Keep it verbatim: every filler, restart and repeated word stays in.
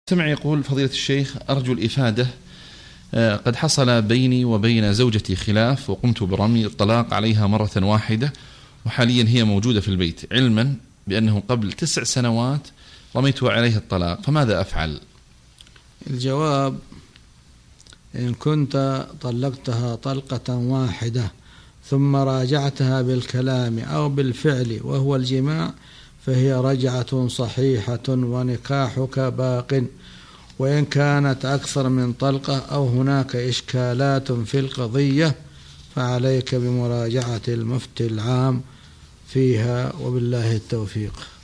سمع يقول فضيلة الشيخ أرجو الإفادة، قد حصل بيني وبين زوجتي خلاف وقمت برمي الطلاق عليها مرة واحدة، وحاليا هي موجودة في البيت علما بأنه قبل تسع سنوات رميت عليها الطلاق، فماذا أفعل؟ الجواب: إن كنت طلقتها طلقة واحدة ثم راجعتها بالكلام أو بالفعل وهو الجماع فهي رجعة صحيحة ونكاحك باق. وإن كانت أكثر من طلقة أو هناك إشكالات في القضية فعليك بمراجعة المفتي العام فيها، وبالله التوفيق.